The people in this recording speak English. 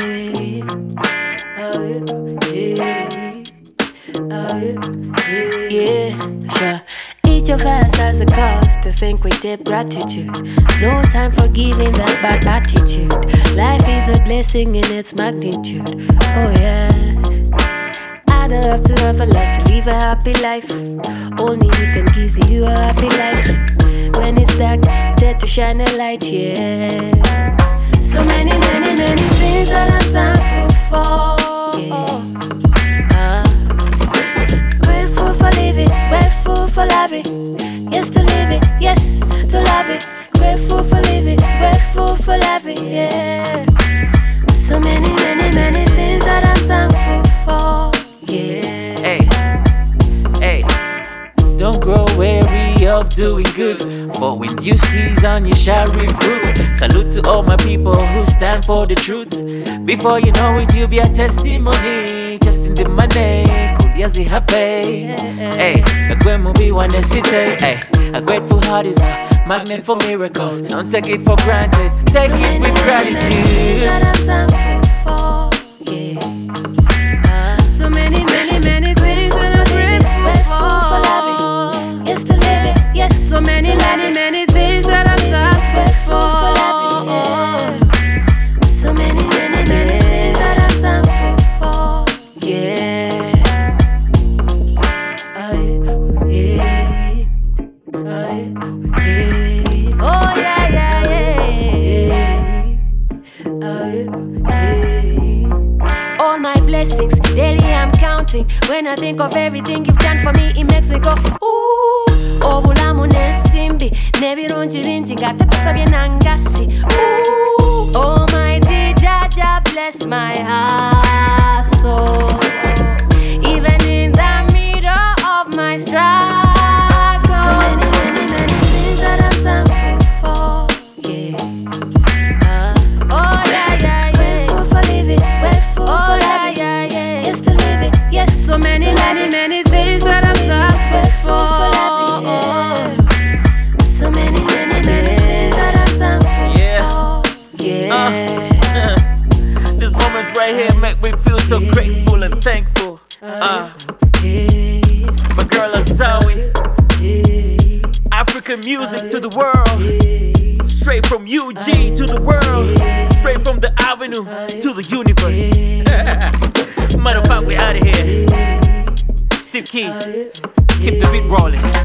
Yeah, sure. Each of us has a cause to think with deep gratitude. No time for giving that bad attitude. Life is a blessing in its magnitude. Oh yeah. I don't have to have a lot to live a happy life. Only you can give you a happy life. When it's dark, there to shine a light, yeah. So many, many, many things that I'm thankful for. Yeah. Grateful for living, grateful for loving. Yes to live it, yes to love it. Grateful for living, grateful for loving, yeah. So many, many, many things that I'm thankful for. Yeah. Hey, don't grow weary of doing good, for in due season you shall reap fruit. Salute to all my people who stand for the truth. Before you know it, you'll be a testimony. Testing the money, kuliazi happy. Hey, nagwemo be one city. Hey, a grateful heart is a magnet for miracles. Don't take it for granted, take it with gratitude. That I'm thankful for. Yeah. So many, many, many things that I'm grateful for loving. Yes to live it, yes. So many, many, many things that I'm thankful for. So many, many, many things that I'm thankful for. Yeah. Oh yeah, yeah, yeah. All my blessings, daily I'm counting. When I think of everything you've done for me, it makes me go, ooh. Obulamu nesimbi, nebirungi bingi ngatatusabye nangasi. Ooh, Almighty Jaja bless my heart, so even in the middle of my struggle. So many, many, many things that I'm thankful for. Yeah. Oh yeah, yeah, yeah. Grateful for living, grateful for loving. Yeah, yeah. Yes to live it, yes. So many, many, many things that I'm thankful for. So many, many, many things that I'm thankful for. Yeah. These moments right here make me feel so grateful and thankful. My girl Azawi, African music to the world. Straight from UG to the world. Straight from the avenue to the universe. Matter of fact, we out of here. Steve Keys, keep the beat rolling.